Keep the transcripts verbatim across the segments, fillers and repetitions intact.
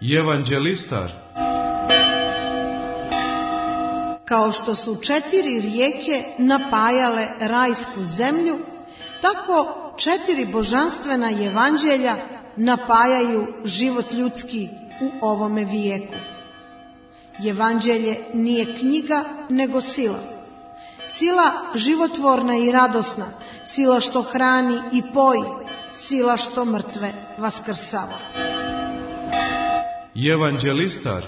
Evanđelistar. Kao što su četiri rijeke napajale rajsku zemlju, tako četiri božanstvena evanđelja napajaju život ljudski u ovome vijeku. Evanđelje nije knjiga, nego sila. Sila životvorna i radosna, sila što hrani i poji, sila što mrtve vaskrsava. Evanđelistar.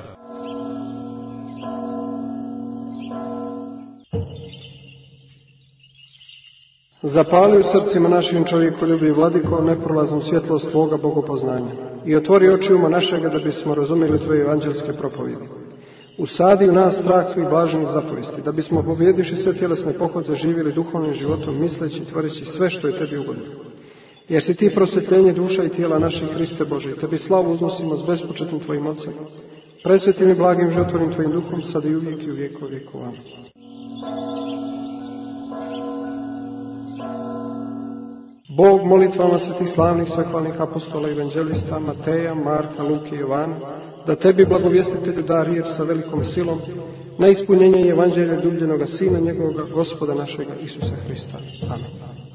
Zapali u srcima našim čovjekoljubi, Vladiko, neprolaznu svjetlost Tvoga bogopoznanja i otvori oči uma našega da bismo razumjeli Tvoje evanđelske propovjedi. Usadi u nas strah Tvojih blaženih zapovesti, da bismo pobjedivši sve tjelesne pohode živjeli duhovnim životom, misleći i tvoreći sve što je Tebi ugodno. Jer si Ti prosvjetljenje duša i tijela naših, Hriste Bože, Tebi slavu uznosimo s bespočetnim Tvojim ocem, presvetim i blagim životvornim Tvojim duhom, sad i uvijek i u vijeku vijekova. Amen. Bog molitvama svetih slavnih svehvalnih apostola i evanđelista Mateja, Marka, Luke i Jovana, da Tebi, blagovjestitelju, da riječ sa velikom silom na ispunjenje evanđelja ljubljenoga Sina njegovoga, Gospoda našega Isusa Hrista. Amen.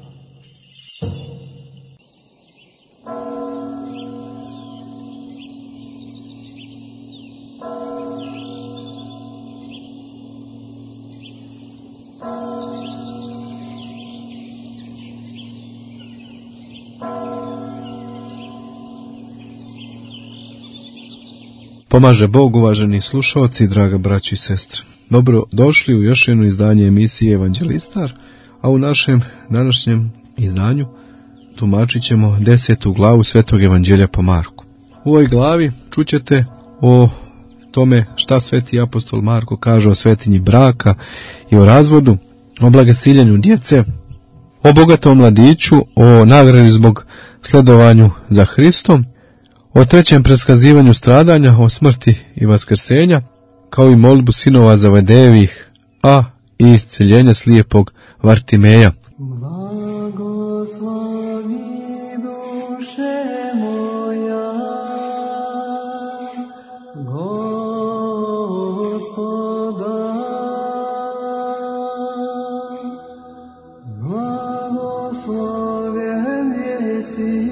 Pomaže Bog, uvaženi slušalci, draga braći i sestre. Dobro došli u još jedno izdanje emisije Evanđelistar, a u našem današnjem izdanju tumačit ćemo desetu glavu Svetog Evanđelja po Marku. U ovoj glavi čućete o tome šta sveti apostol Marko kaže o svetinji braka i o razvodu, o blagosiljenju djece, o bogatom mladiću, o nagradi zbog sledovanju za Hristom, o trećem predskazivanju stradanja, o smrti i vaskrsenja, kao i molbu sinova Zavedejevih, a i isceljenja slijepog Vartimeja. Blagoslovi duše moja, Gospoda, blagosloven jesi,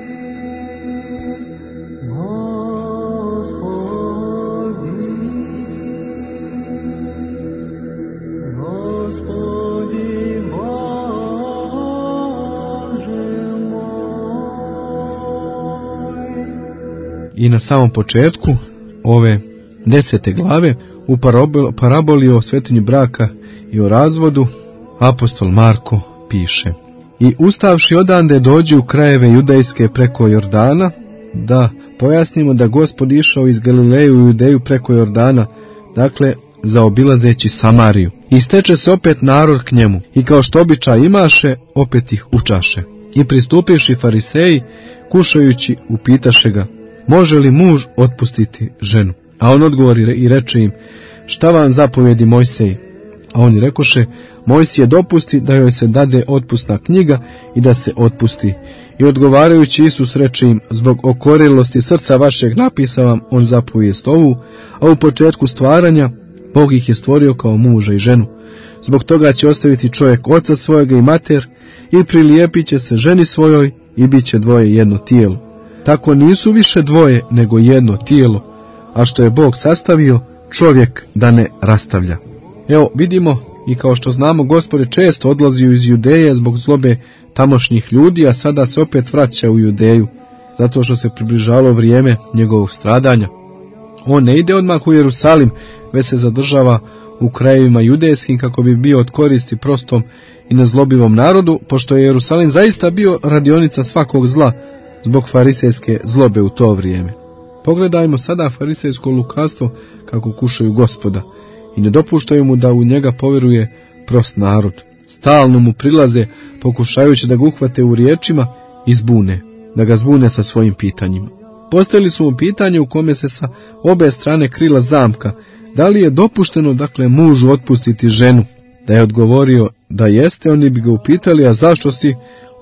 I na samom početku ove desete glave u paraboli o svetinji braka i o razvodu apostol Marko piše: I ustavši odande dođe u krajeve judejske preko Jordana, da pojasnimo da Gospod išao iz Galileje u Judeju preko Jordana, dakle zaobilazeći Samariju. I steče se opet narod k njemu, i kao što običaj imaše, opet ih učaše. I pristupivši fariseji, kušajući, upitaše ga: može li muž otpustiti ženu? A on odgovori i reče im: šta vam zapovjedi Mojsej? A oni rekoše: Mojsije dopusti da joj se dade otpusna knjiga i da se otpusti. I odgovarajući Isus reče im: zbog okorilosti srca vašeg napisa vam on zapovijest ovu, a u početku stvaranja Bog ih je stvorio kao muža i ženu. Zbog toga će ostaviti čovjek oca svojega i mater i prilijepit će se ženi svojoj i bit će dvoje jedno tijelo. Tako nisu više dvoje nego jedno tijelo, a što je Bog sastavio, čovjek da ne rastavlja. Evo vidimo, i kao što znamo, Gospod je često odlazio iz Judeje zbog zlobe tamošnjih ljudi, a sada se opet vraća u Judeju, zato što se približalo vrijeme njegovog stradanja. On ne ide odmah u Jerusalim, već se zadržava u krajevima judejskim kako bi bio od koristi prostom i nezlobivom narodu, pošto je Jerusalim zaista bio radionica svakog zla zbog farisejske zlobe u to vrijeme. Pogledajmo sada farisejsko lukavstvo kako kušaju Gospoda i ne dopuštaju mu da u njega povjeruje prost narod. Stalno mu prilaze pokušajući da ga uhvate u riječima i zbune, da ga zbune sa svojim pitanjima. Postavili su mu pitanje u kome se sa obe strane krila zamka: da li je dopušteno, dakle, mužu otpustiti ženu? Da je odgovorio da jeste, oni bi ga upitali: a zašto si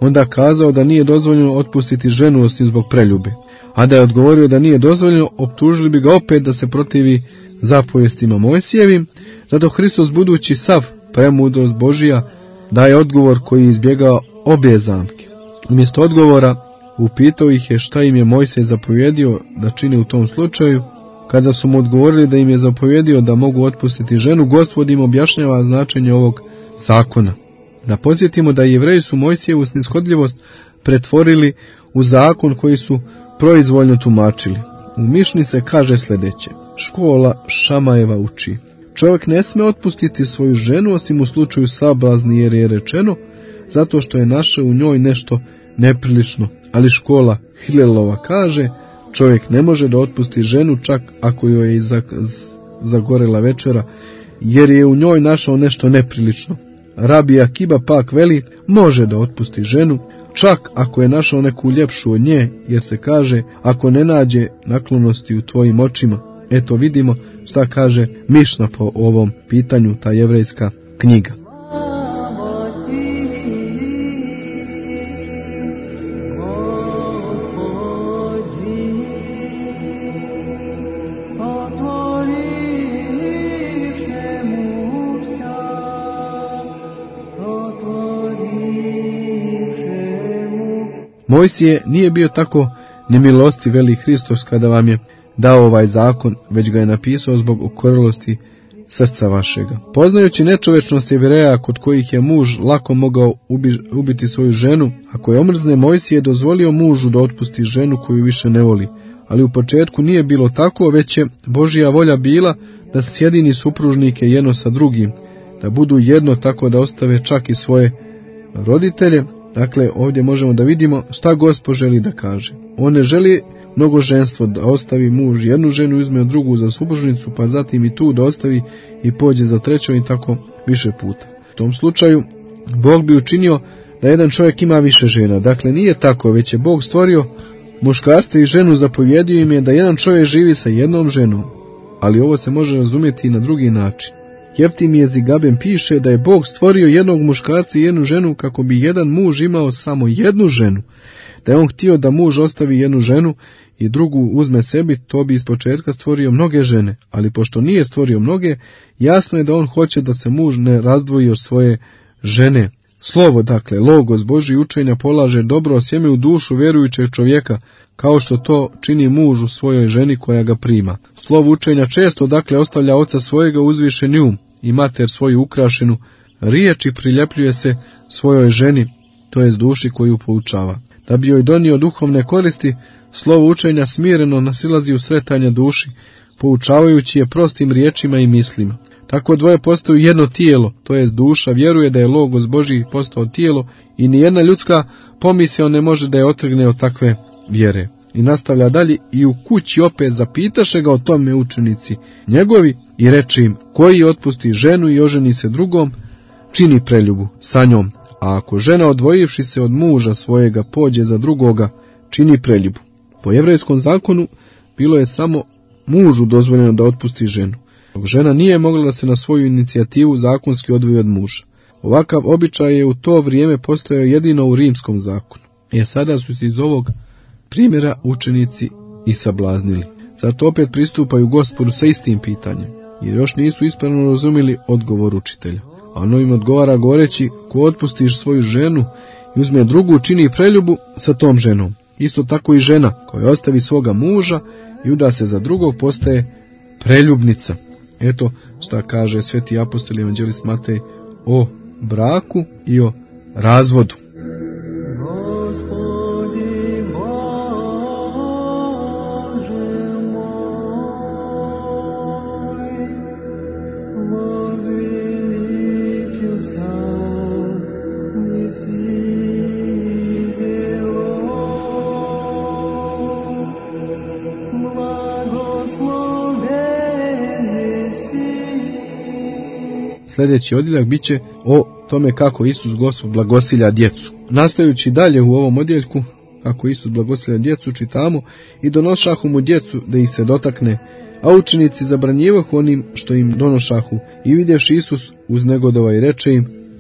onda kazao da nije dozvoljeno otpustiti ženu osim zbog preljube. A da je odgovorio da nije dozvoljeno, optužili bi ga opet da se protivi zapovjestima Mojsijevim. Zato Hristos, budući sav premudrost Božija, daje odgovor koji izbjegava obje zamke. Umjesto odgovora upitao ih je šta im je Mojsij zapovjedio da čine u tom slučaju. Kada su mu odgovorili da im je zapovjedio da mogu otpustiti ženu, Gospod im objašnjava značenje ovog zakona. Da podsjetimo da Jevreji su Mojsijevu snishodljivost pretvorili u zakon koji su proizvoljno tumačili. U Mišni se kaže sljedeće: škola Šamajeva uči: čovjek ne smije otpustiti svoju ženu osim u slučaju sablazni, jer je rečeno zato što je našao u njoj nešto neprilično. Ali škola Hilelova kaže: čovjek ne može da otpusti ženu čak ako joj je zagorela večera, jer je u njoj našao nešto neprilično. Rabi Akiba pak veli: može da otpusti ženu čak ako je našao neku ljepšu od nje, jer se kaže: ako ne nađe naklonosti u tvojim očima. Eto vidimo šta kaže Mišna po ovom pitanju, ta jevrejska knjiga. Mojsije nije bio tako nemilosti, veli Hristos, kada vam je dao ovaj zakon, već ga je napisao zbog ukorjelosti srca vašega. Poznajući nečovečnost Jevreja, kod kojih je muž lako mogao ubi, ubiti svoju ženu, ako je omrzne, Mojsije dozvolio mužu da otpusti ženu koju više ne voli. Ali u početku nije bilo tako, već je Božja volja bila da sjedini supružnike jedno sa drugim, da budu jedno, tako da ostave čak i svoje roditelje. Dakle, ovdje možemo da vidimo šta Gospod želi da kaže. On ne želi mnogoženstvo, da ostavi muž jednu ženu, uzme drugu za supružnicu, pa zatim i tu da ostavi i pođe za trećom i tako više puta. U tom slučaju Bog bi učinio da jedan čovjek ima više žena. Dakle, nije tako, već je Bog stvorio muškarca i ženu, zapovjedio im je da jedan čovjek živi sa jednom ženom. Ali ovo se može razumjeti i na drugi način. Jeftimije Zigaben piše da je Bog stvorio jednog muškarca i jednu ženu kako bi jedan muž imao samo jednu ženu. Da je on htio da muž ostavi jednu ženu i drugu uzme sebi, to bi ispočetka stvorio mnoge žene. Ali pošto nije stvorio mnoge, jasno je da on hoće da se muž ne razdvoji od svoje žene. Slovo, dakle, logos Božji učenja polaže dobro sjeme u dušu vjerujućeg čovjeka, kao što to čini muž u svojoj ženi koja ga prima. Slovo učenja često, dakle, ostavlja oca svojega uzvišeni um i mater svoju ukrašenu riječ i priljepljuje se svojoj ženi, to jest duši koju poučava. Da bi joj donio duhovne koristi, slovo učenja smireno nasilazi u sretanje duši, poučavajući je prostim riječima i mislima. Tako dvoje postaju jedno tijelo, to jest duša vjeruje da je logos Božji postao tijelo i nijedna ljudska pomisao ne može da je otrgne od takve vjere. I nastavlja dalje: i u kući opet zapitaše ga o tome učenici njegovi i reče im: koji otpusti ženu i oženi se drugom, čini preljubu sa njom, a ako žena odvojivši se od muža svojega pođe za drugoga, čini preljubu. Po jevrejskom zakonu bilo je samo mužu dozvoljeno da otpusti ženu, dok žena nije mogla da se na svoju inicijativu zakonski odvoji od muža. Ovakav običaj je u to vrijeme postojao jedino u rimskom zakonu. E sada su se iz ovog primjera učenici i sablaznili. Zato opet pristupaju Gospodu sa istim pitanjem, jer još nisu ispravno razumjeli odgovor učitelja. A ono im odgovara govoreći: ko otpustiš svoju ženu i uzme drugu, čini preljubu sa tom ženom. Isto tako i žena koja ostavi svoga muža i uda se za drugog postaje preljubnica. Eto šta kaže sveti apostol evanđelist Matej o braku i o razvodu. Sljedeći odjeljak bit će o tome kako Isus Gospod blagosilja djecu. Nastajući dalje u ovom odjeljku, kako Isus blagosilja djecu, čitamo: i donošahu mu djecu da ih se dotakne, a učenici zabranjivahu onim što im donošahu. I vidjevši Isus uznegodova i reče im: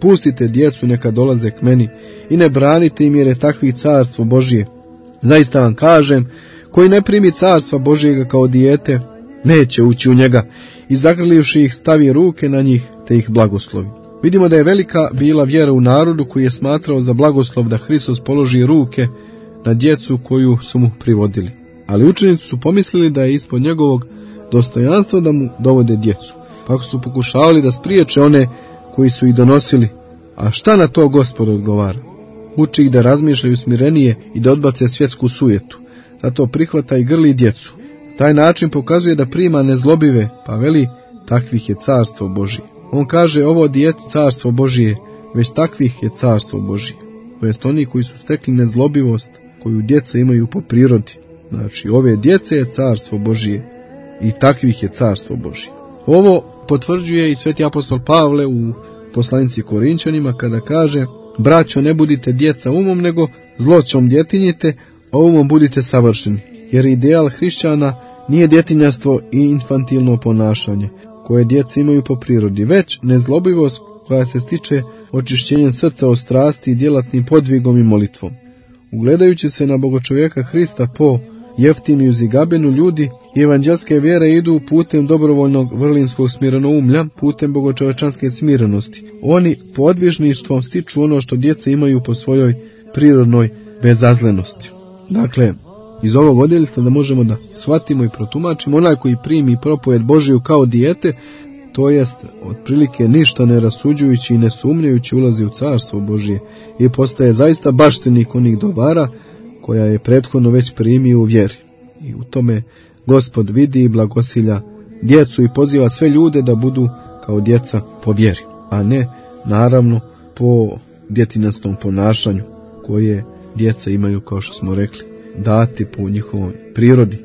pustite djecu neka dolaze k meni i ne branite im jer je takvi carstvo Božije. Zaista vam kažem, koji ne primi carstva Božijega kao dijete, neće ući u njega i zagrlivši ih stavi ruke na njih te ih blagoslovi. Vidimo da je velika bila vjera u narodu koji je smatrao za blagoslov da Hristos položi ruke na djecu koju su mu privodili. Ali učenici su pomislili da je ispod njegovog dostojanstva da mu dovode djecu, pa su pokušavali da spriječe one koji su ih donosili. A šta na to Gospod odgovara? Uči ih da razmišljaju smirenije i da odbace svjetsku sujetu. Zato prihvata i grli djecu. Taj način pokazuje da prima nezlobive, pa veli, takvih je carstvo Božije. On kaže, ovo dijete carstvo Božije, već takvih je carstvo Božije. To jest oni koji su stekli nezlobivost koju djeca imaju po prirodi. Znači, ove djece je carstvo Božije i takvih je carstvo Božije. Ovo potvrđuje i sveti apostol Pavle u poslanici Korinčanima kada kaže, braćo, ne budite djeca umom, nego zloćom djetinjite, a umom budite savršeni. Jer ideal hrišćana nije djetinjastvo i infantilno ponašanje, koje djeca imaju po prirodi, već nezlobivost koja se stiče očišćenjem srca od strasti i djelatnim podvigom i molitvom. Ugledajući se na bogočovjeka Hrista po Jeftinu i Zigabenu, ljudi evanđelske vjere idu putem dobrovoljnog vrlinskog smirenoumlja, putem bogočovečanske smirenosti. Oni podvižništvom stiču ono što djeca imaju po svojoj prirodnoj bezazlenosti. Dakle, iz ovog odjeljka da možemo da shvatimo i protumačimo, onaj koji primi propovjed Božiju kao dijete, to jest otprilike ništa ne rasuđujući i ne sumnjajući ulazi u carstvo Božije i postaje zaista baštenik onih dobara koja je prethodno već primio u vjeri. I u tome Gospod vidi i blagosilja djecu i poziva sve ljude da budu kao djeca po vjeri, a ne naravno po djetinjastom ponašanju koje djeca imaju, kao što smo rekli, dati po njihovoj prirodi.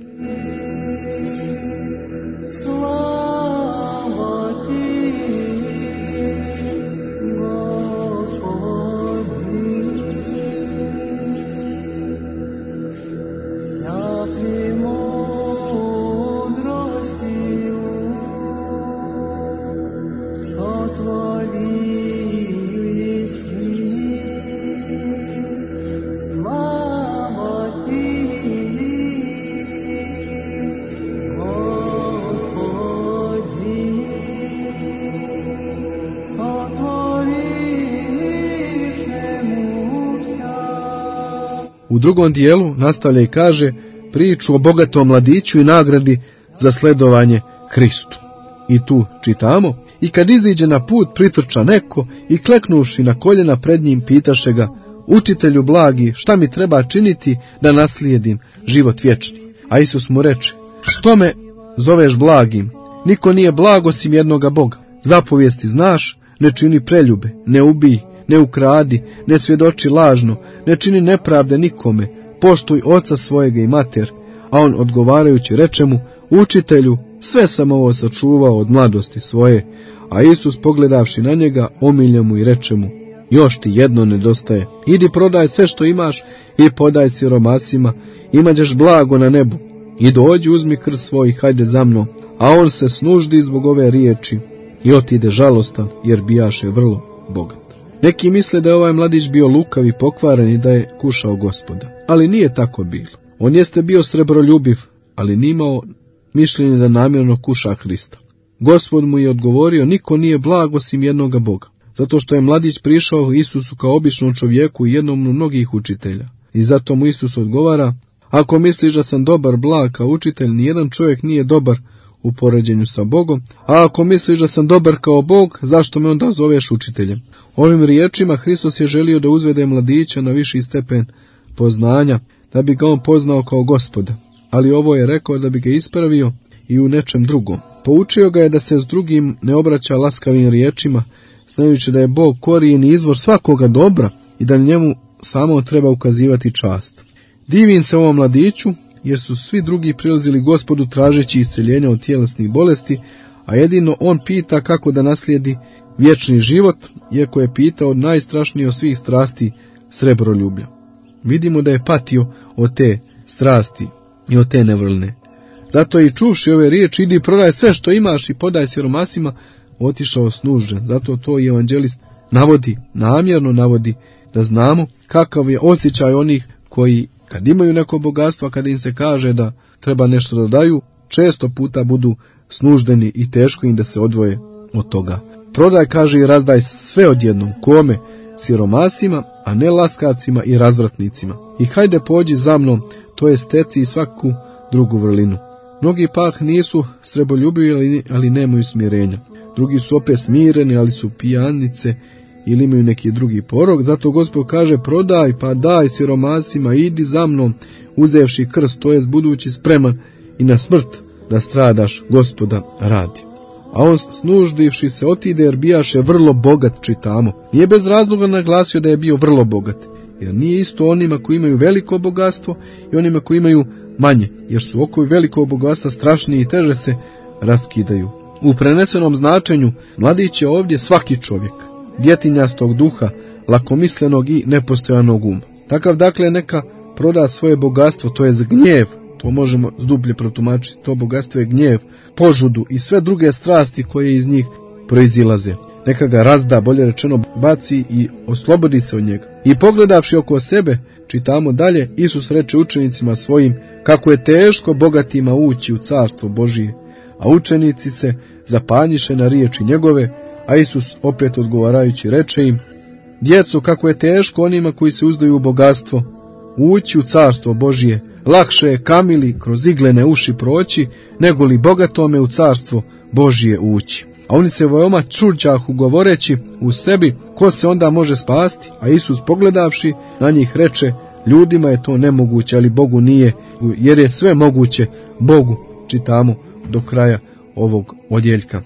U drugom dijelu nastavlja i kaže priču o bogatom mladiću i nagradi za sledovanje Hristu. I tu čitamo, i kad iziđe na put pritrča neko i kleknuvši na koljena pred njim pitaše ga, učitelju blagi, šta mi treba činiti da naslijedim život vječni? A Isus mu reče, što me zoveš blagim? Niko nije blag osim jednoga Boga. Zapovijesti znaš, ne čini preljube, ne ubij, ne ukradi, ne svjedoči lažno, ne čini nepravde nikome, poštuj oca svojega i mater. A on odgovarajući reče mu, učitelju, sve sam ovo sačuvao od mladosti svoje. A Isus pogledavši na njega, omilja mu i reče mu, još ti jedno nedostaje, idi prodaj sve što imaš i podaj siromasima, imaćeš blago na nebu. I dođi, uzmi krst svoj, hajde za mnom. A on se snuždi zbog ove riječi i otide žalostan, jer bijaše vrlo bogat. Neki misle da je ovaj mladić bio lukav i pokvaren i da je kušao Gospoda, ali nije tako bilo. On jeste bio srebroljubiv, ali nije imao mišljenje da namjerno kuša Hrista. Gospod mu je odgovorio, niko nije blag osim jednoga Boga, zato što je mladić prišao Isusu kao običnom čovjeku i jednom od mnogih učitelja. I zato mu Isus odgovara, ako misliš da sam dobar, blag kao učitelj, nijedan čovjek nije dobar u poređenju sa Bogom, a ako misliš da sam dobar kao Bog, zašto me onda zoveš učiteljem? Ovim riječima Hristos je želio da uzvede mladića na viši stepen poznanja, da bi ga on poznao kao Gospoda, ali ovo je rekao da bi ga ispravio i u nečem drugom. Poučio ga je da se s drugim ne obraća laskavim riječima, znajući da je Bog korijen i izvor svakoga dobra i da njemu samo treba ukazivati čast. Divim se ovom mladiću, jer su svi drugi prilazili Gospodu tražeći isceljenja od tjelesnih bolesti, a jedino on pita kako da naslijedi vječni život, iako je pitao od najstrašnije od svih strasti, srebroljublja. Vidimo da je patio od te strasti i od te nevrline. Zato i čuvši ove riječi, idi prodaj sve što imaš i podaj siromasima, otišao snužen. Zato to i evanđelist navodi, namjerno navodi, da znamo kakav je osjećaj onih koji kad imaju neko bogatstvo, a kada im se kaže da treba nešto da daju, često puta budu snuždeni i teško im da se odvoje od toga. Prodaj, kaže, i razdaj sve odjednom. Kome? Siromasima, a ne laskacima i razvratnicima. I hajde pođi za mnom, to je steci i svaku drugu vrlinu. Mnogi pak nisu sreboljubivi, ali, ali nemaju smirenja. Drugi su opet smireni, ali su pijanice ili imaju neki drugi porok. Zato Gospod kaže, prodaj pa daj siromasima, idi za mnom, uzevši krst, to jest budući spreman i na smrt da stradaš, Gospoda radi. A on, snuždivši se, otide jer bijaše vrlo bogat, čitamo. Nije bez razloga naglasio da je bio vrlo bogat, jer nije isto onima koji imaju veliko bogatstvo i onima koji imaju manje, jer su okovi velikog bogatstva strašniji i teže se raskidaju. U prenesenom značenju mladić je ovdje svaki čovjek, djetinjastog duha, lakomislenog i nepostojanog uma. Takav dakle neka proda svoje bogatstvo, to je gnjev, to možemo zdublje protumačiti, to bogatstvo je gnjev, požudu i sve druge strasti koje iz njih proizilaze. Neka ga razda, bolje rečeno baci i oslobodi se od njega. I pogledavši oko sebe, čitamo dalje, Isus reče učenicima svojim kako je teško bogatima ući u carstvo Božije, a učenici se zapanjiše na riječi njegove, a Isus opet odgovarajući reče im, djeco, kako je teško onima koji se uzdaju u bogatstvo ući u carstvo Božije, lakše je kamili kroz iglene uši proći, nego li bogatome u carstvo Božije ući. A oni se veoma čuđahu govoreći u sebi, ko se onda može spasti? A Isus pogledavši na njih reče, ljudima je to nemoguće, ali Bogu nije, jer je sve moguće Bogu. Čitamo do kraja ovog odjeljka.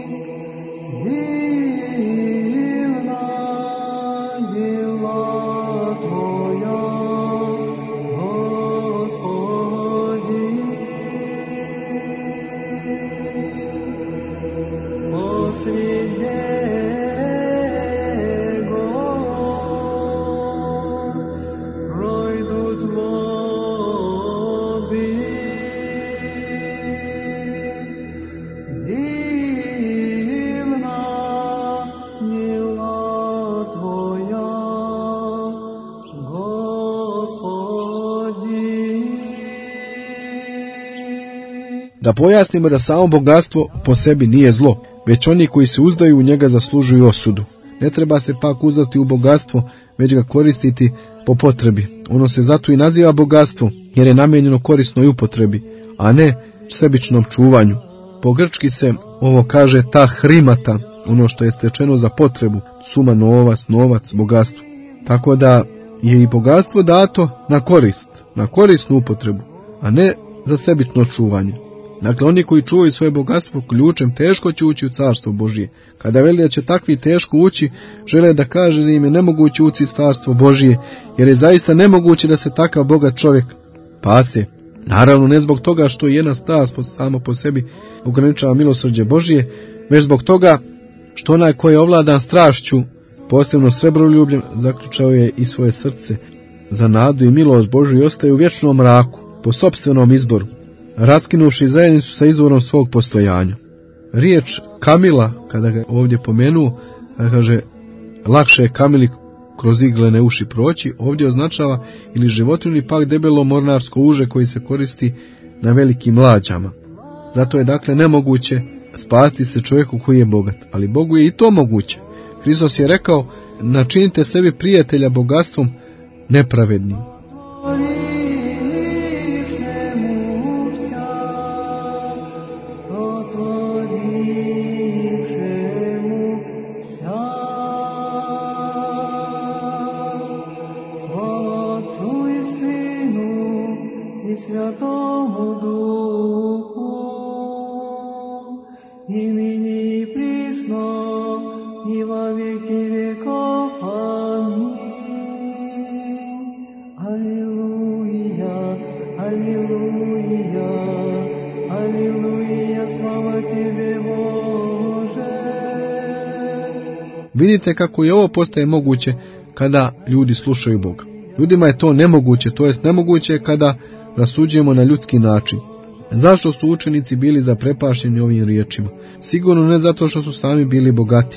Da pojasnimo da samo bogatstvo po sebi nije zlo, već oni koji se uzdaju u njega zaslužuju osudu. Ne treba se pak uzdati u bogatstvo, već ga koristiti po potrebi. Ono se zato i naziva bogatstvo, jer je namijenjeno korisnoj upotrebi, a ne sebičnom čuvanju. Po grčki se ovo kaže ta hrimata, ono što je stečeno za potrebu, suma, novac, novac, bogatstvo. Tako da je i bogatstvo dato na korist, na korisnu upotrebu, a ne za sebično čuvanje. Dakle, oni koji čuvaju svoje bogatstvo ključem, teško će ući u carstvo Božije. Kada veli da će takvi teško ući, žele da kaže da im je nemoguće ući u carstvo Božije, jer je zaista nemoguće da se takav bogat čovjek pase. Naravno, ne zbog toga što jedna strast samo po sebi ograničava milosrđe Božije, već zbog toga što onaj koji je ovladan strašću, posebno srebroljubljem, zaključao je i svoje srce za nadu i milost Božju i ostaje u vječnom mraku, po sopstvenom izboru, raskinuši zajednicu sa izvorom svog postojanja. Riječ kamila, kada ga ovdje pomenuo, kaže, lakše je kamili kroz iglene uši proći, ovdje označava ili životinu ili pak debelo mornarsko uže koji se koristi na velikim lađama. Zato je dakle nemoguće spasti se čovjeku koji je bogat, ali Bogu je i to moguće. Hristos je rekao, načinite sebi prijatelja bogatstvom nepravednim. Vidite kako i ovo postaje moguće kada ljudi slušaju Boga. Ljudima je to nemoguće, to jest nemoguće kada rasuđujemo na ljudski način. Zašto su učenici bili zaprepašeni ovim riječima? Sigurno ne zato što su sami bili bogati,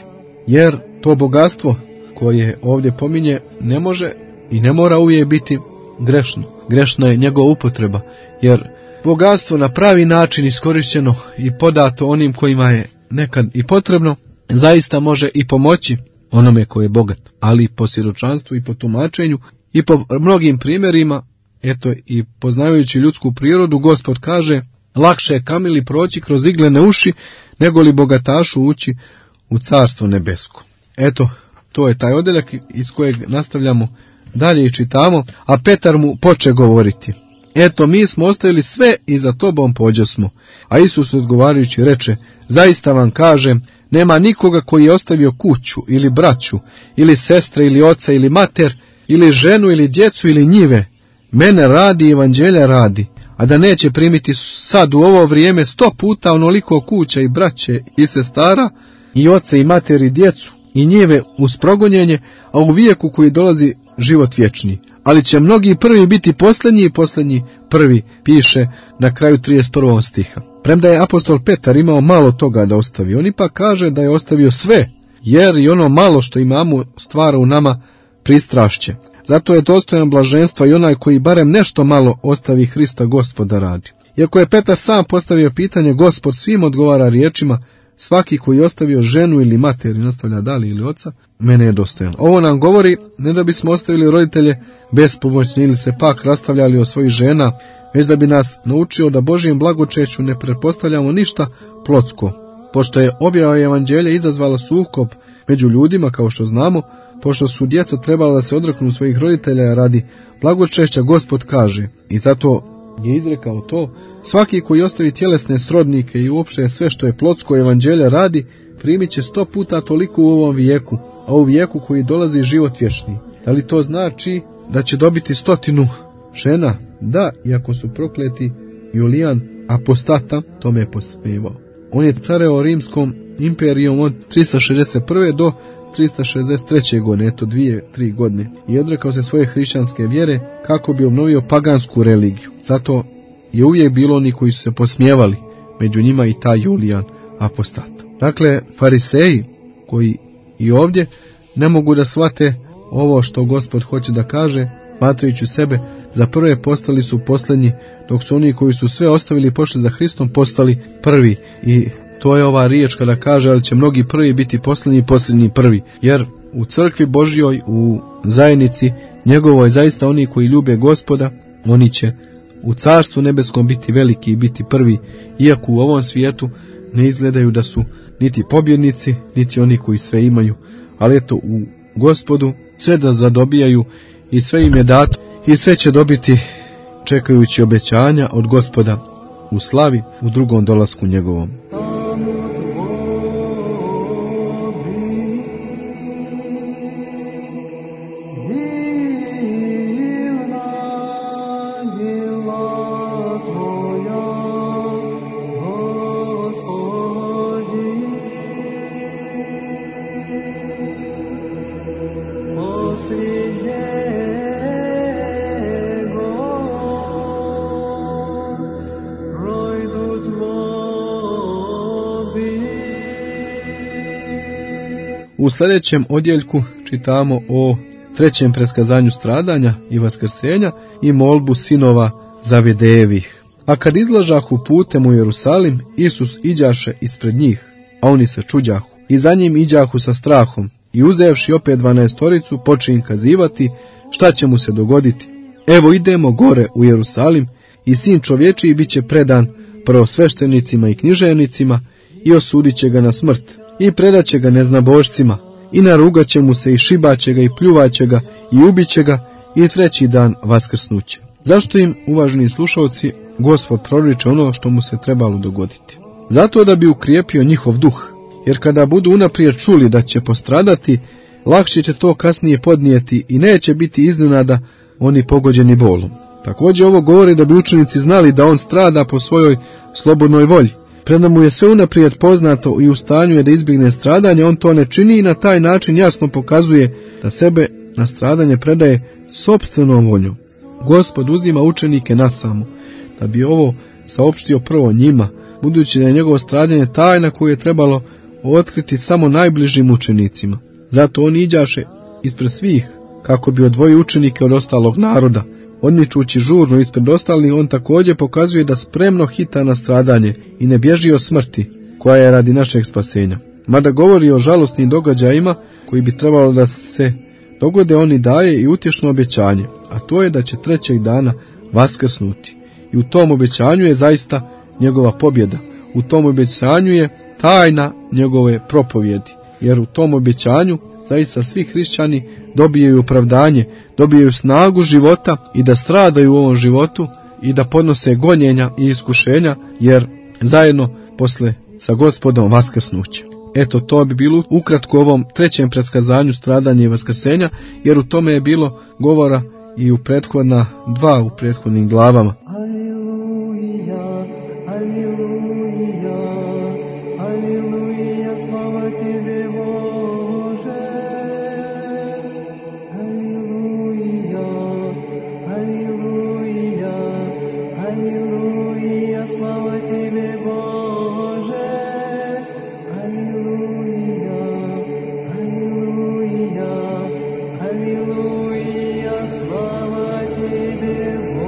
jer to bogatstvo koje ovdje pominje ne može i ne mora uvijek biti grešno. Grešna je njegova upotreba, jer bogatstvo na pravi način iskorišteno i podato onim kojima je nekad i potrebno, zaista može i pomoći onome koji je bogat, ali po siročanstvu i po tumačenju i po mnogim primjerima, eto i poznavajući ljudsku prirodu, Gospod kaže, lakše je kamili proći kroz iglene uši, nego li bogatašu ući u carstvo nebesko. Eto, to je taj odjeljak iz kojeg nastavljamo dalje i čitamo, a Petar mu poče govoriti. Eto, mi smo ostavili sve i za tobom pođosmo. A Isus odgovarajući reče, zaista vam kažem, nema nikoga koji je ostavio kuću ili braću, ili sestre, ili oca, ili mater, ili ženu, ili djecu, ili njive. Mene radi i evanđelja radi, a da neće primiti sad u ovo vrijeme sto puta onoliko kuća i braće i sestara, i oce i mater i djecu, i njive uz progonjenje, a u vijeku koji dolazi život vječni. Ali će mnogi prvi biti posljednji i posljednji prvi, piše na kraju trideset prvog stiha. Premda je apostol Petar imao malo toga da ostavi, on ipak kaže da je ostavio sve, jer i ono malo što imamo stvara u nama pristrašće. Zato je dostojan blaženstva i onaj koji barem nešto malo ostavi Hrista Gospoda radi. Iako je Petar sam postavio pitanje, Gospod svim odgovara riječima, svaki koji ostavio ženu ili mater, i nastavlja dalje, ili oca, mene je dostojan. Ovo nam govori ne da bismo ostavili roditelje bespomoćni ili se pak rastavljali o svojih žena, već da bi nas naučio da Božijem blagočešću ne pretpostavljamo ništa plotsko. Pošto je objava evanđelja izazvala sukob među ljudima, kao što znamo, pošto su djeca trebala da se odreknu svojih roditelja radi blagočešća, Gospod kaže, i zato je izrekao to, svaki koji ostavi tjelesne srodnike i uopšte sve što je plotsko evanđelja radi, primit će sto puta toliko u ovom vijeku, a u vijeku koji dolazi život vječni. Da li to znači da će dobiti stotinu žena? Da, iako su prokleti, Julijan apostata tome je posmijevao. On je careo rimskom imperijom od tristo šezdeset prve do tristo šezdeset treće godine, eto dvije, tri godine, i odrekao se svoje hrišćanske vjere kako bi obnovio pagansku religiju. Zato je uvijek bilo oni koji su se posmijevali, među njima i taj Julijan apostat. Dakle, fariseji koji i ovdje ne mogu da shvate ovo što Gospod hoće da kaže, smatrajući sebe za prve postali su posljednji, dok su oni koji su sve ostavili i pošli za Hristom postali prvi. I to je ova riječ kada kaže, ali će mnogi prvi biti posljednji, posljednji prvi. Jer u crkvi Božjoj, u zajednici njegovoj, zaista oni koji ljube Gospoda, oni će u carstvu nebeskom biti veliki i biti prvi, iako u ovom svijetu ne izgledaju da su niti pobjednici, niti oni koji sve imaju. Ali eto, u Gospodu sve da zadobijaju i sve im je dato i sve će dobiti čekajući obećanja od Gospoda u slavi u drugom dolasku njegovom. U sljedećem odjeljku čitamo o trećem predskazanju stradanja i vaskrsenja i molbu sinova Zavedejevih. A kad izlažahu putem u Jerusalim, Isus iđaše ispred njih, a oni se čuđahu. I za njim iđahu sa strahom, i uzevši opet dvanaestoricu, poče im kazivati šta će mu se dogoditi. Evo idemo gore u Jerusalim, i sin čovječiji bit će predan prvosveštenicima i književnicima, i osudit će ga na smrt. I predaće ga neznabošcima, i narugaće mu se, i šibaće ga, i pljuvaće ga, i ubiće ga, i treći dan vaskrsnuće. Zašto im, uvaženi slušalci, Gospod proriče ono što mu se trebalo dogoditi? Zato da bi ukrijepio njihov duh, jer kada budu unaprijed čuli da će postradati, lakše će to kasnije podnijeti i neće biti iznenada oni pogođeni bolom. Također ovo govori da bi učenici znali da on strada po svojoj slobodnoj volji. Premda mu je sve unaprijed poznato i u stanju je da izbjegne stradanje, on to ne čini i na taj način jasno pokazuje da sebe na stradanje predaje sopstvenom voljom. Gospod uzima učenike nasamo, da bi ovo saopštio prvo njima, budući da je njegovo stradanje tajna koju je trebalo otkriti samo najbližim učenicima. Zato on iđaše ispred svih, kako bi odvojio učenike od ostalog naroda. Odmičući žurno ispred ostalih, on također pokazuje da spremno hita na stradanje i ne bježi od smrti, koja je radi našeg spasenja. Mada govori o žalosnim događajima koji bi trebalo da se dogode, on i daje i utješno obećanje, a to je da će trećeg dana vaskrsnuti. I u tom obećanju je zaista njegova pobjeda. U tom obećanju je tajna njegove propovjedi, jer u tom obećanju zaista svi hrišćani dobijaju opravdanje, dobijaju snagu života i da stradaju u ovom životu i da podnose gonjenja i iskušenja, jer zajedno posle sa Gospodom vaskrsnuće. Eto, to bi bilo ukratko u ovom trećem predskazanju stradanja i vaskrsenja, jer u tome je bilo govora i u prethodna dva u prethodnim glavama. Аллилуйя, аллилуйя, аллилуйя, слава тебе, Боже. Аллилуйя, аллилуйя, аллилуйя, слава тебе, Боже. Аллилуйя, аллилуйя, аллилуйя, слава тебе,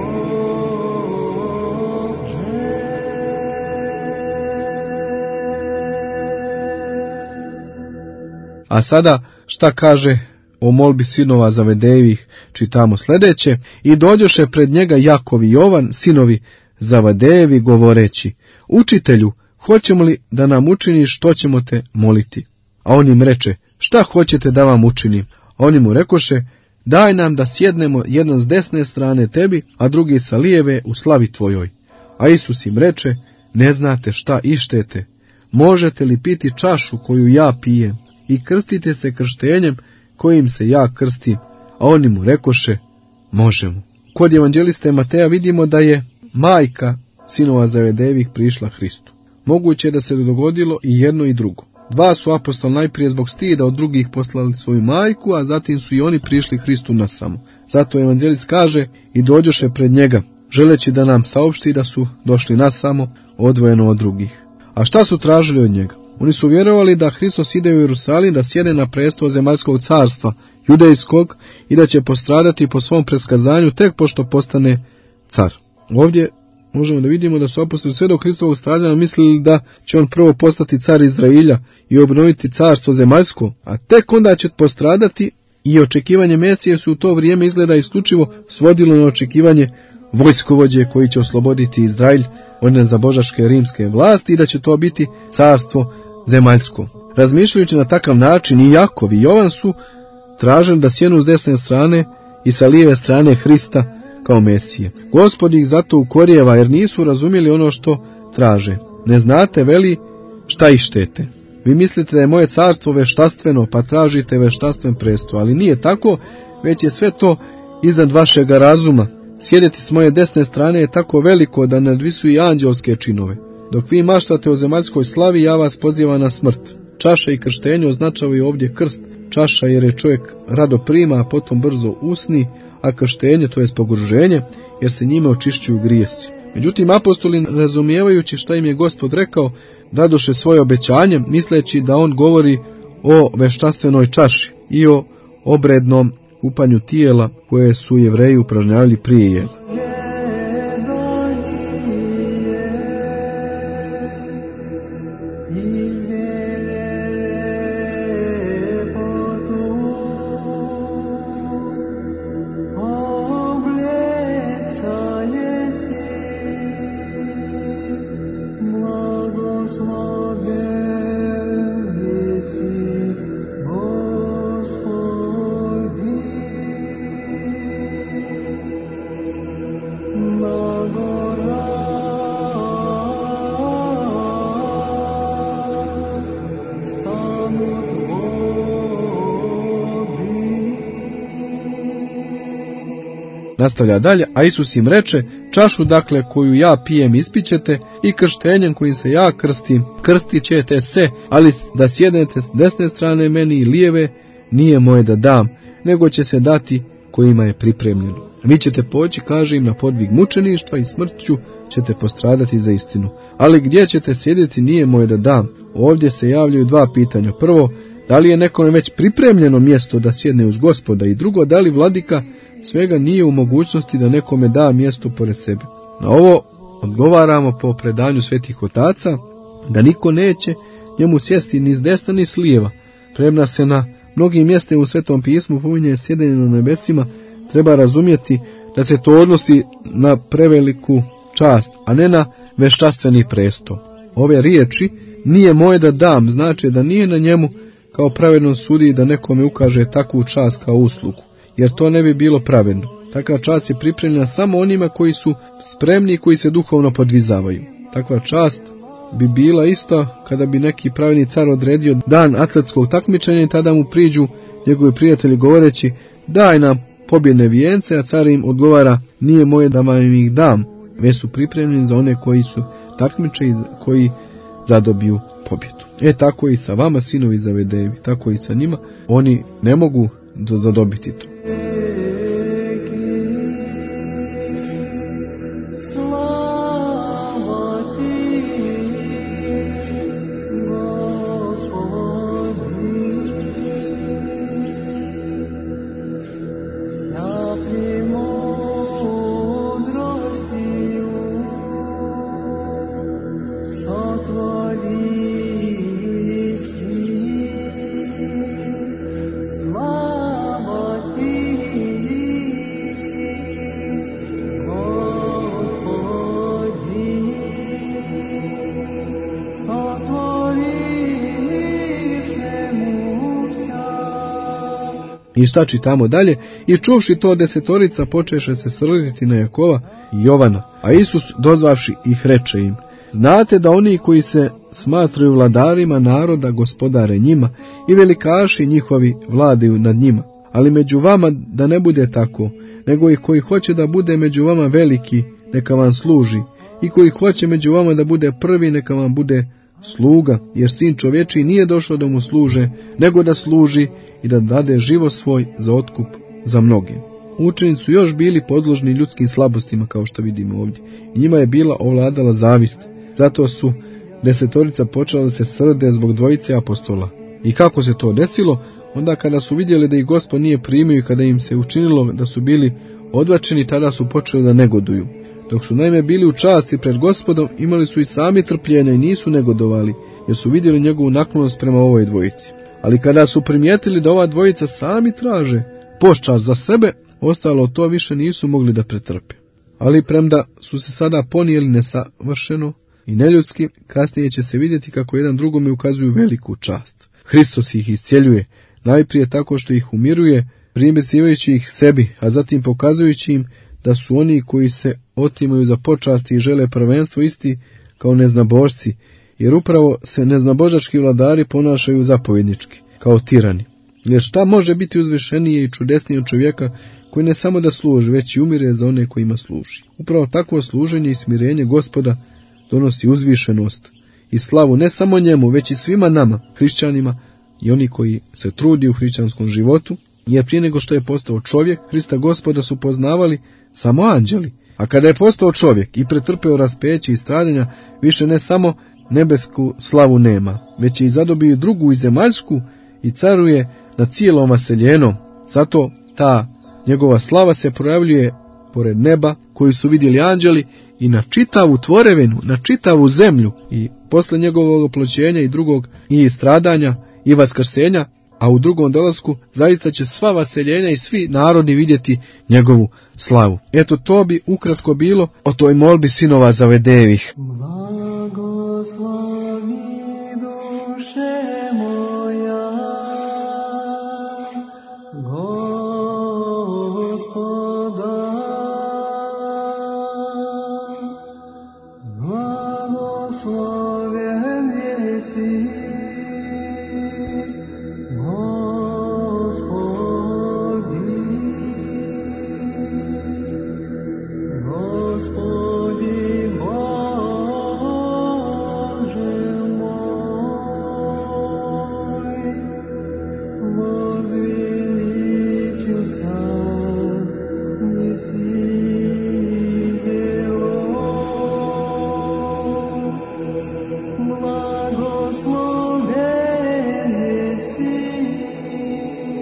A sada šta kaže o molbi sinova Zavedejevih, čitamo sljedeće: i dođoše pred njega Jakov i Jovan, sinovi Zavadejevi, govoreći: učitelju, hoćemo li da nam učiniš što ćemo te moliti? A on im reče: šta hoćete da vam učinim? A oni mu rekoše: daj nam da sjednemo jedan s desne strane tebi, a drugi sa lijeve u slavi tvojoj. A Isus im reče: ne znate šta ištete. Možete li piti čašu koju ja pijem i krstite se krštenjem kojim se ja krstim? A oni mu rekoše: možemo. Kod evanđeliste Mateja vidimo da je majka sinova Zavedejevih prišla Hristu. Moguće je da se dogodilo i jedno i drugo. Dva su apostola najprije zbog stida od drugih poslali svoju majku, a zatim su i oni prišli Hristu nasamo. Zato evanđelist kaže: i dođoše pred njega, želeći da nam saopšti da su došli nasamo, odvojeno od drugih. A šta su tražili od njega? Oni su vjerovali da Hristos ide u Jerusalim da sjede na prestol zemaljskog carstva, judejskog, i da će postradati po svom predskazanju tek pošto postane car. Ovdje možemo da vidimo da su apostoli sve do Hristovog stradanja mislili da će on prvo postati car Izrailja i obnoviti carstvo zemaljsko, a tek onda će postradati, i očekivanje Mesije su u to vrijeme izgleda isključivo svodilo na očekivanje vojskovođe koji će osloboditi Izrailj od nezabožaške rimske vlasti i da će to biti carstvo zemaljsko. Razmišljajući na takav način, i Jakov i Jovan su tražili da sjenu s desne strane i sa lijeve strane Hrista kao Mesije. Gospod ih zato ukorijeva, jer nisu razumjeli ono što traže. Ne znate, veli, šta ištete. Vi mislite da je moje carstvo veštastveno, pa tražite veštastven prestol, ali nije tako, već je sve to iznad vašega razuma. Sjediti s moje desne strane je tako veliko da nadvisuje i anđelske činove. Dok vi maštate o zemaljskoj slavi, ja vas pozivam na smrt. Čaša i krštenje označavaju ovdje krst. Čaša jer je čovjek rado prima, a potom brzo usni, a krštenje to je pogruženje, jer se njime očišćuju grijesi. Međutim, apostoli, razumijevajući šta im je Gospod rekao, dadoše svoje obećanje, misleći da on govori o veštanstvenoj čaši i o obrednom kupanju tijela koje su Jevreji upražnjavali prije jela. Nastavlja dalje, a Isus im reče: čašu dakle koju ja pijem ispićete i krštenjem kojim se ja krstim, krstit ćete se, ali da sjednete s desne strane meni i lijeve, nije moje da dam, nego će se dati kojima je pripremljeno. Vi ćete poći, kaže im, na podvig mučeništva i smrću ćete postradati za istinu. Ali gdje ćete sjediti nije moje da dam. Ovdje se javljaju dva pitanja. Prvo, da li je nekome već pripremljeno mjesto da sjedne uz Gospoda? I drugo, da li vladika svega nije u mogućnosti da nekome da mjesto pored sebe? Na ovo odgovaramo po predanju svetih otaca, da niko neće njemu sjesti ni s desna ni s lijeva. Premda se na mnogim mjestima u Svetom pismu pominje sjedenje na nebesima, treba razumjeti da se to odnosi na preveliku čast, a ne na veštaštveni presto. Ove riječi nije moje da dam, znači da nije na njemu kao pravednom sudiji da nekome ukaže takvu čast kao uslugu, jer to ne bi bilo pravedno. Takva čast je pripremljena samo onima koji su spremni i koji se duhovno podvizavaju. Takva čast bi bila isto kada bi neki pravedni car odredio dan atletskog takmičenja i tada mu priđu njegovi prijatelji govoreći: daj nam pobjedne vijence, a car im odgovara: nije moje da vam ih dam, već su pripremljeni za one koji su takmiče i koji zadobiju pobjedu. E tako i sa vama, sinovi Zavedejevi, tako i sa njima, oni ne mogu zadobiti to. I šta čitamo dalje? I čuvši to, desetorica počeše se srditi na Jakova i Jovana, a Isus dozvavši ih reče im: znate da oni koji se smatraju vladarima naroda gospodare njima i velikaši njihovi vladaju nad njima, ali među vama da ne bude tako, nego i koji hoće da bude među vama veliki, neka vam služi, i koji hoće među vama da bude prvi, neka vam bude sluga, jer sin čovječiji nije došao da mu služe, nego da služi i da dade život svoj za otkup za mnoge. Učenici su još bili podložni ljudskim slabostima, kao što vidimo ovdje, i njima je bila ovladala zavist. Zato su desetorica počela da se srde zbog dvojice apostola. I kako se to desilo? Onda kada su vidjeli da ih Gospod nije primio i kada im se učinilo da su bili odbačeni, tada su počeli da negoduju. Dok su naime bili u časti pred Gospodom, imali su i sami trpljenja i nisu negodovali, jer su vidjeli njegovu naklonost prema ovoj dvojici. Ali kada su primijetili da ova dvojica sami traže počast za sebe, ostalo to više nisu mogli da pretrpe. Ali premda su se sada ponijeli nesavršeno i neljudski, kasnije će se vidjeti kako jedan drugome ukazuju veliku čast. Hristos ih iscjeljuje, najprije tako što ih umiruje, primesivajući ih sebi, a zatim pokazujući im da su oni koji se otimaju za počasti i žele prvenstvo isti kao neznabožci, jer upravo se neznabožački vladari ponašaju zapovjednički, kao tirani. Jer šta može biti uzvišenije i čudesnije od čovjeka koji ne samo da služi, već i umire za one kojima služi. Upravo takvo služenje i smirenje Gospoda donosi uzvišenost i slavu ne samo njemu, već i svima nama, hrišćanima i oni koji se trudi u hrišćanskom životu, jer prije nego što je postao čovjek, Hrista Gospoda su poznavali samo anđeli. A kada je postao čovjek i pretrpeo raspeće i stradanja, više ne samo nebesku slavu nema, već je i zadobio drugu i zemaljsku i caruje na cijelom vaseljenom. Zato ta njegova slava se projavljuje pored neba koju su vidjeli anđeli i na čitavu tvorevinu, na čitavu zemlju, i posle njegovog oploćenja i drugog i stradanja i vaskrsenja, a u drugom dolasku zaista će sva vaseljenja i svi narodi vidjeti njegovu slavu. Eto, to bi ukratko bilo o toj molbi sinova Zavedejevih. Blagoslovi duše moja, Gospoda, blagosloven jesi, Gospodi, Gospodi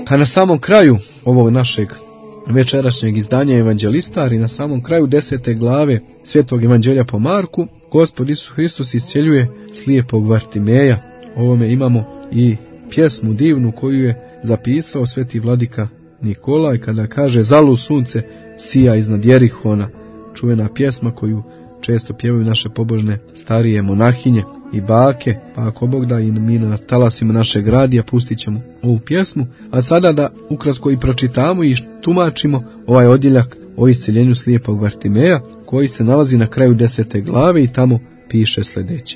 A na samom kraju ovog našeg večerašnjeg izdanja Evanđelistar i na samom kraju desete glave Svetog Evanđelja po Marku, Gospod Isus Hristos iscijeljuje slijepog Vartimeja. Ovome imamo i pjesmu divnu koju je zapisao sveti vladika Nikolaj kada kaže zalu sunce sija iznad Jerihona. Čuvena pjesma koju često pjevaju naše pobožne starije monahinje i bake, pa ako Bog da i mi na talasima našeg radija pustit ćemo ovu pjesmu. A sada da ukratko i pročitamo i tumačimo ovaj odjeljak o isceljenju slijepog Vartimeja koji se nalazi na kraju desete glave i tamo piše sljedeće.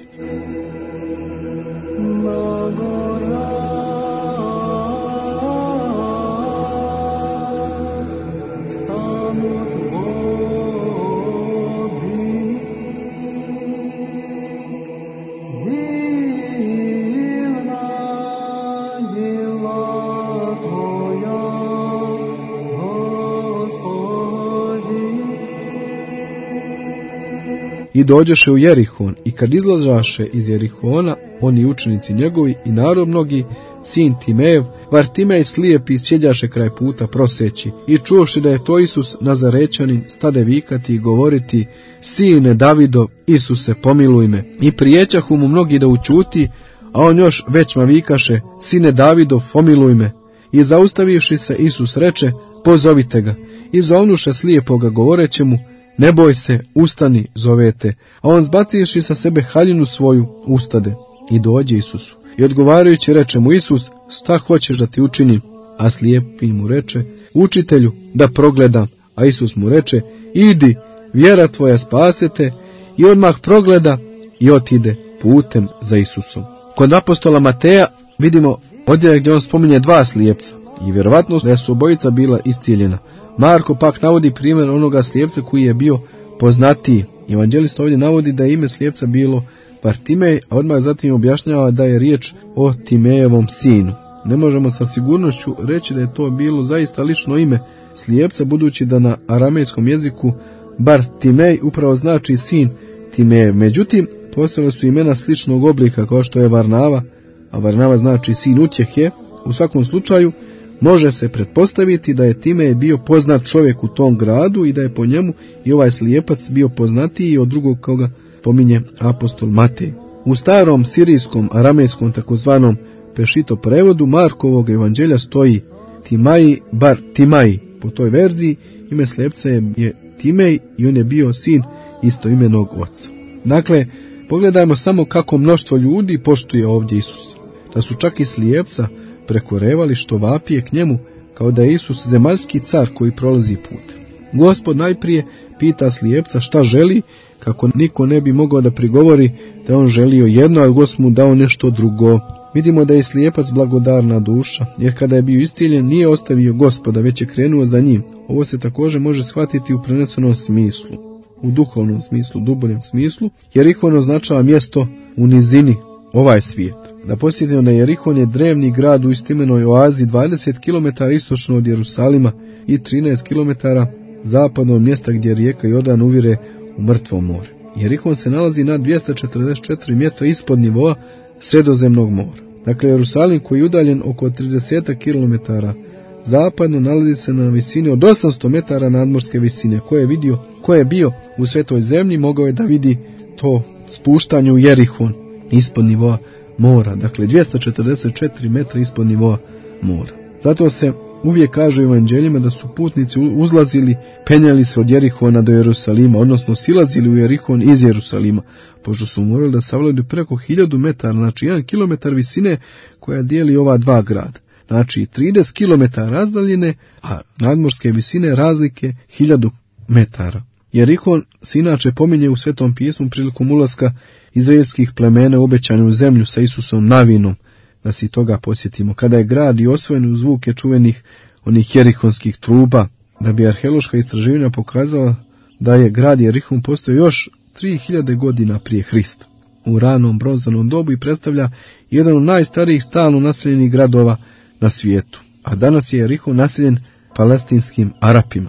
I dođeše u Jerihon, i kad izlazaše iz Jerihona, oni učenici njegovi i narod mnogi, sin Timejev, Vartimej slijepi sjeđaše kraj puta proseći, i čuoši da je to Isus Nazarećanin, stade vikati i govoriti, sine Davidov, Isuse, pomiluj me. I prijećahu mu mnogi da učuti, a on još većma vikaše, sine Davidov, pomiluj me. I zaustavivši se, Isus reče, pozovite ga. I zovnuše slijepoga govoreće mu, ne boj se, ustani, zovete. A on zbativši sa sebe haljinu svoju, ustade. I dođe Isusu. I odgovarajući reče mu Isus, šta hoćeš da ti učinim? A slijepi mu reče, učitelju, da progledam. A Isus mu reče, idi, vjera tvoja spasete. I odmah progleda i otide putem za Isusom. Kod apostola Mateja vidimo odjeljak gdje on spominje dva slijepca. I vjerovatno da su obojica bila iscijeljena. Marko pak navodi primjer onoga slijepca koji je bio poznatiji. Evanđelista ovdje navodi da je ime slijepca bilo Vartimej, a odmah zatim objašnjava da je riječ o Timejevom sinu. Ne možemo sa sigurnošću reći da je to bilo zaista lično ime slijepca, budući da na aramejskom jeziku Bartimej upravo znači sin Timejev. Međutim, postojala su imena sličnog oblika kao što je Varnava, a Varnava znači sin utjehe. U svakom slučaju, može se pretpostaviti da je Timej bio poznat čovjek u tom gradu i da je po njemu i ovaj slijepac bio poznatiji od drugog koga pominje apostol Matej. U starom sirijskom aramejskom takozvanom pešito prevodu Markovog evanđelja stoji Timaji bar Timaji. Po toj verziji ime slijepca je Timej i on je bio sin istoimenog oca. Dakle, pogledajmo samo kako mnoštvo ljudi poštuje ovdje Isusa. Da su čak i slijepca prekorevali što vapije k njemu, kao da je Isus zemaljski car koji prolazi put. Gospod najprije pita slijepca šta želi, kako niko ne bi mogao da prigovori da on želio jedno, a Gospod mu dao nešto drugo. Vidimo da je slijepac blagodarna duša, jer kada je bio iscijeljen nije ostavio Gospoda, već je krenuo za njim. Ovo se također može shvatiti u prenesenom smislu, u duhovnom smislu, duboljem smislu. Jerihon označava mjesto u nizini, ovaj svijet. Da posjetimo da Jerihon je drevni grad u istimenoj oazi dvadeset kilometara istočno od Jerusalima i trinaest kilometara zapadno od mjesta gdje rijeka Jordan uvire u mrtvo more. Jerihon se nalazi na dvjesto četrdeset četiri metra ispod nivoa Sredozemnog mora. Dakle, Jerusalim koji je udaljen oko trideset kilometara zapadno nalazi se na visini od osamsto metara nadmorske visine. Ko je vidio, ko je bio u svetoj zemlji, mogao je da vidi to spuštanje u Jerihon ispod nivoa mora. Dakle, dvjesto četrdeset četiri metra ispod nivoa mora. Zato se uvijek kaže u evanđeljima da su putnici uzlazili, penjali se od Jerihona do Jerusalima, odnosno silazili u Jerihon iz Jerusalima, pošto su morali da savladaju preko hiljadu metara, znači jedan kilometar visine koja dijeli ova dva grada. Znači trideset kilometara razdaljine, a nadmorske visine razlike hiljadu metara. Jerihon se inače pominje u Svetom pismu prilikom ulaska izraelskih plemena u obećanu zemlju sa Isusom navinom, da si toga posjetimo. Kada je grad i osvojen u zvuke čuvenih onih jerihonskih truba, da bi arheološka istraživanja pokazala da je grad Jerihon postojao još tri hiljade godina prije Hrista, u ranom bronzanom dobu, i predstavlja jedan od najstarijih stalno naseljenih gradova na svijetu. A danas je Jerihon naseljen palestinskim Arapima.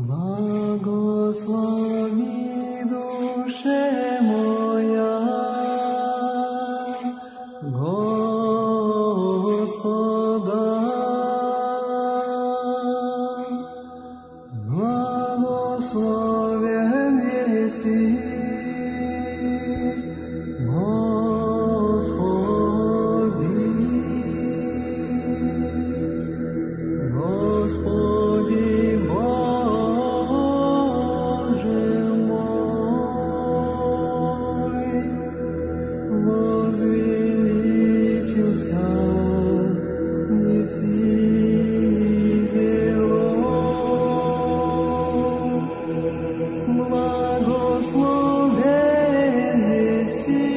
Blagoslovi duše moja, Gospoda. blagosloveni si,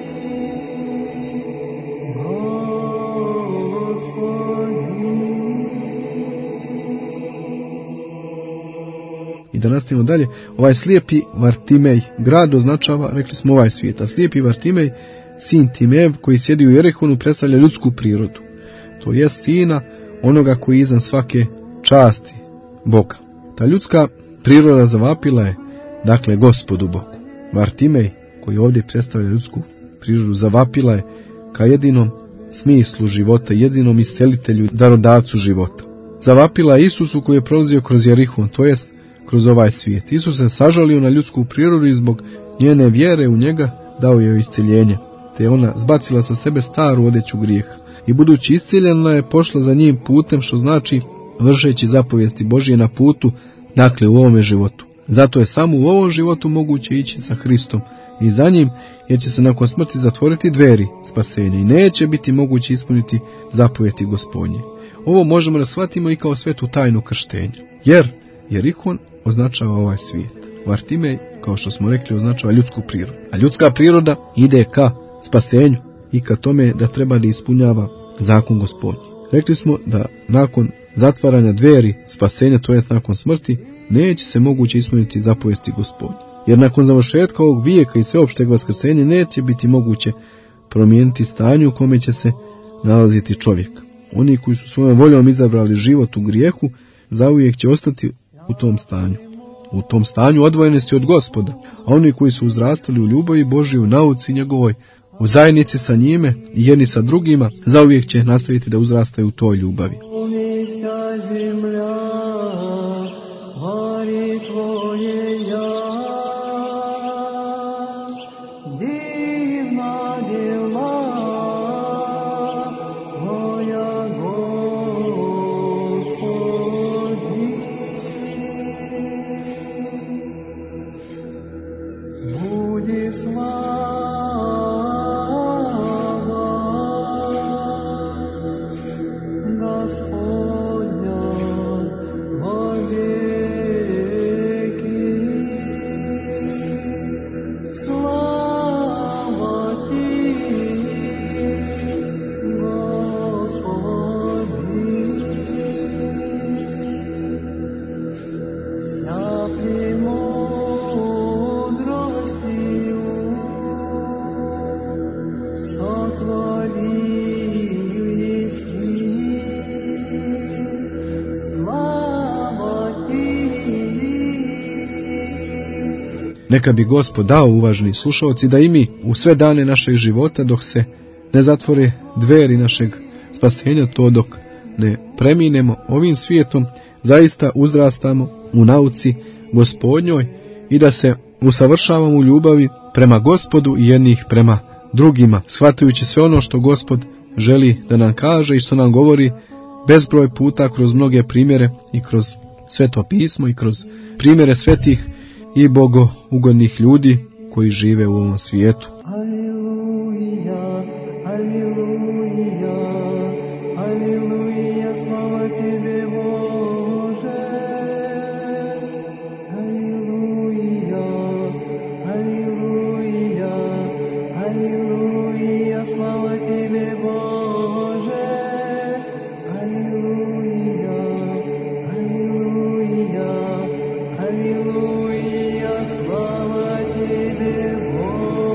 I da nastavimo dalje, ovaj slijepi Vartimej, grad označava, rekli smo, ovaj svijet, a slijepi Vartimej, sin Timejev, koji sjedi u Jerihonu, predstavlja ljudsku prirodu. To je sina onoga koji je iznad svake časti Boga. Ta ljudska priroda zavapila je, dakle, Gospodu Bogu. Vartimej, koji ovdje predstavlja ljudsku prirodu, zavapila je ka jedinom smislu života, jedinom iscelitelju, darodavcu života. Zavapila je Isusu koji je prolazio kroz Jerihon, to jest kroz ovaj svijet. Isus se sažalio na ljudsku prirodu i zbog njene vjere u njega dao joj isceljenje, te je ona zbacila sa sebe staru odeću grijeha. I budući isceljena je pošla za njim putem, što znači vršeći zapovijesti Božije na putu, dakle u ovome životu. Zato je samo u ovom životu moguće ići sa Hristom i za njim, jer će se nakon smrti zatvoriti dveri spasenja i neće biti moguće ispuniti zapovijesti Gospodnje. Ovo možemo da shvatimo i kao svetu tajnu krštenja, jer Jerihon označava ovaj svijet. Vartimej, kao što smo rekli, označava ljudsku prirodu. A ljudska priroda ide ka spasenju i ka tome da treba da ispunjava zakon Gospodnji. Rekli smo da nakon zatvaranja dveri spasenja, to jest nakon smrti, neće se moguće ispuniti zapovijesti Gospodnje. Jer nakon završetka ovog vijeka i sveopšteg vaskrsenja neće biti moguće promijeniti stanje u kome će se nalaziti čovjek. Oni koji su svojom voljom izabrali život u grijehu, zauvijek će ostati u tom stanju. U tom stanju odvojenosti od Gospoda, a oni koji su uzrastali u ljubavi Božiju, u nauci njegovoj, u zajednici sa njime i jedni sa drugima, zauvijek će nastaviti da uzrastaju u toj ljubavi. Neka bi Gospod dao, uvaženi slušalci, da i mi u sve dane našeg života, dok se ne zatvore dveri našeg spasenja, to dok ne preminemo ovim svijetom, zaista uzrastamo u nauci Gospodnjoj i da se usavršavamo u ljubavi prema Gospodu i jednih prema drugima, shvatajući sve ono što Gospod želi da nam kaže i što nam govori bezbroj puta kroz mnoge primjere i kroz Sveto pismo i kroz primjere svetih i bogougodnih ljudi koji žive u ovom svijetu. Aleluja, aleluja, aleluja, slava Tebe Bože. Aleluja, aleluja, aleluja, slava Tebe Bože. Aleluja, aleluja, aleluja, slava Tebe Bože.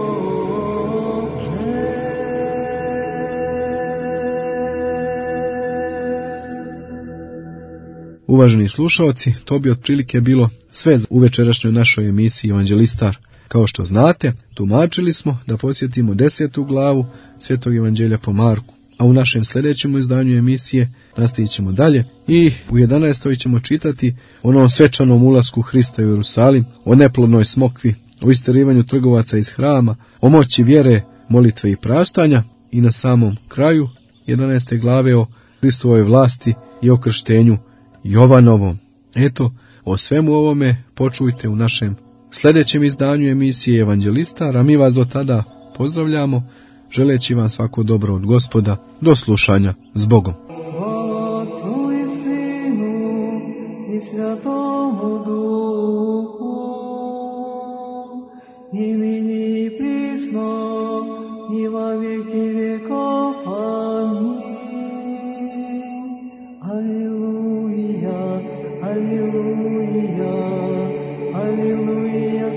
Uvaženi slušalci, to bi otprilike bilo sve u večerašnjoj našoj emisiji Evanđelistar. Kao što znate, tumačili smo da posjetimo desetu glavu Svetog Evanđelja po Marku, a u našem sljedećem izdanju emisije nastavit ćemo dalje i u jedanaestoj ćemo čitati o onom svečanom ulasku Hrista u Jerusalim, o neplodnoj smokvi, o isterivanju trgovaca iz hrama, o moći vjere, molitve i praštanja i na samom kraju jedanaeste glave o Hristovoj vlasti i o krštenju Jovanovom. Eto, o svemu ovome počujte u našem sljedećem izdanju emisije Evanđelistar, a mi vas do tada pozdravljamo, želeći vam svako dobro od Gospoda. Do slušanja, s Bogom. Slava Otcu i Sinu i Svjatomu Duhu.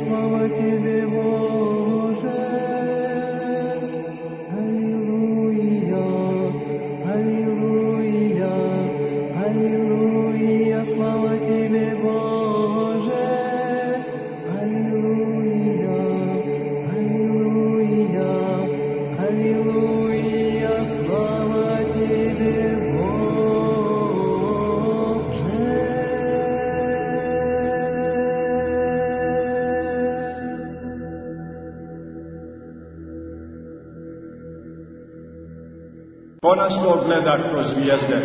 slava Tebe, Bože. Aleluja, aleluja, aleluja, slava Tebe, Bože. Aleluja, aleluja, aleluja, slava Tebe, Ko nas to gleda kroz zvijezde?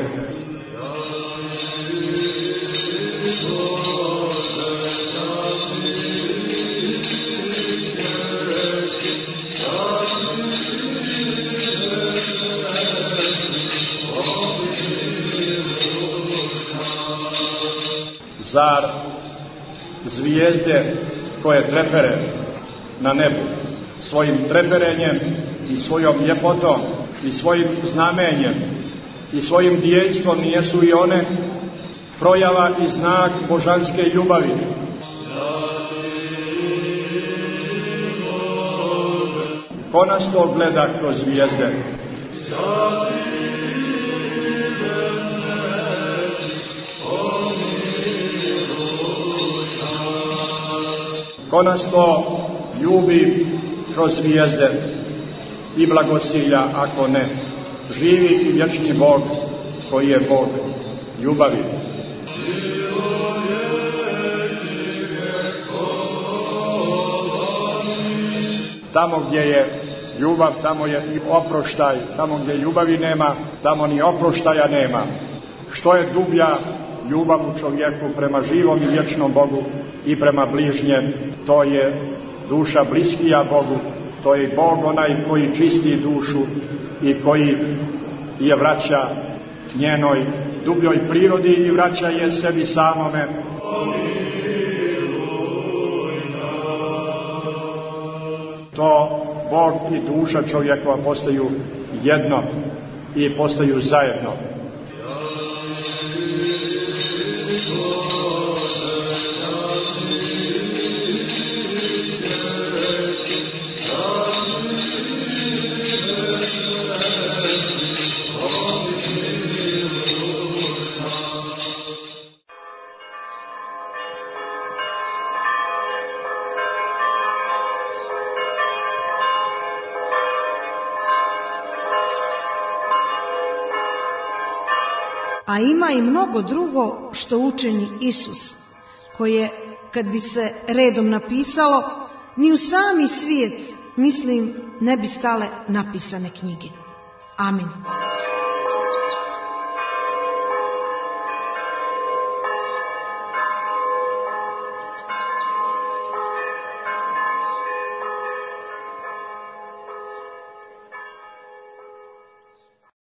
Zar zvijezde koje trepere na nebu svojim treperenjem i svojom ljepotom i svojim znamenjem i svojim djelstvom nijesu i one projava i znak božanske ljubavi? Ko nas to gleda kroz zvijezde? Ko nas to ljubi kroz zvijezde i blagosilja, ako ne, živi i vječni Bog koji je Bog ljubavi. Tamo gdje je ljubav, tamo je i oproštaj. Tamo gdje ljubavi nema, tamo ni oproštaja nema. Što je dublja ljubav u čovjeku prema živom i vječnom Bogu i prema bližnjem, to je duša bliskija Bogu. To je Bog onaj koji čisti dušu i koji je vraća njenoj dubljoj prirodi i vraća je sebi samome. To Bog i duša čovjekova postaju jedno i postaju zajedno. A ima i mnogo drugo što učini Isus, koje, kad bi se redom napisalo, ni u sami svijet, mislim, ne bi stale napisane knjige. Amin.